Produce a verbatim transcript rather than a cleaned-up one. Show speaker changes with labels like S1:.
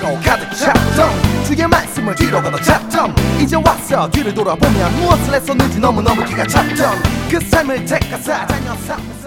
S1: 고 가득 찼던 주의 말씀을 뒤로 걷어 찼던 이제 와서 뒤를 돌아보면 무엇을 했었는지 너무너무 기가 찼던 그 삶을 택하사 자녀 삶